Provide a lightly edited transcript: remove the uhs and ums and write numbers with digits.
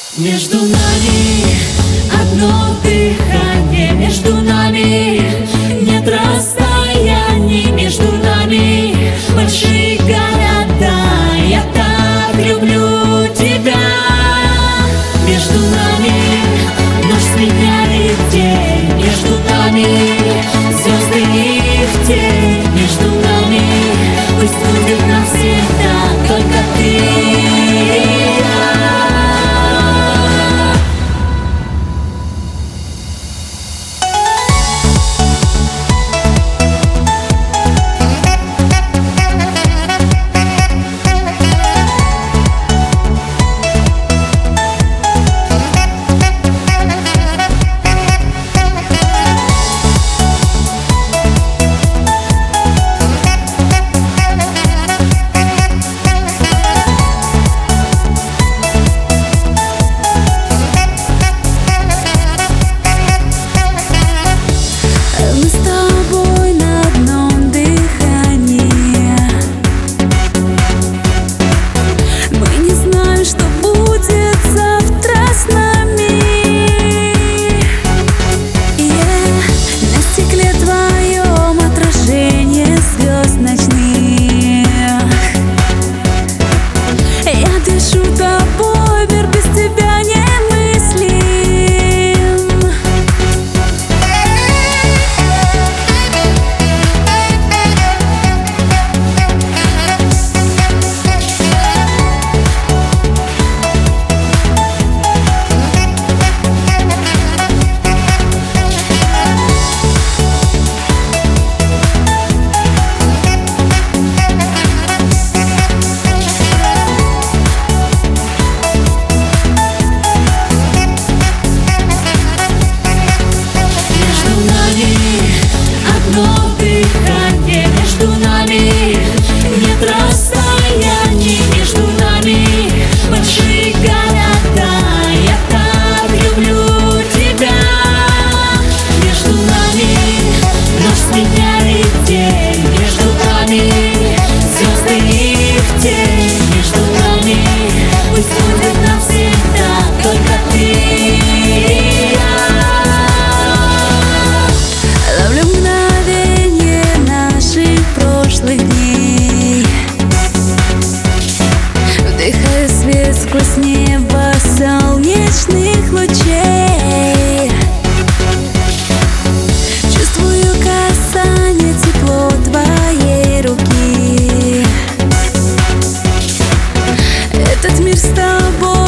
Между нами одно дыхание, между нами нет расстояний, между нами большие города. Я так люблю тебя. Между нами ночь сменяет день, между нами звезды и их тень, между нами пусть будет навсегда только ты и я. Сквозь небо солнечных лучей чувствую касание, тепло твоей руки. Этот мир с тобой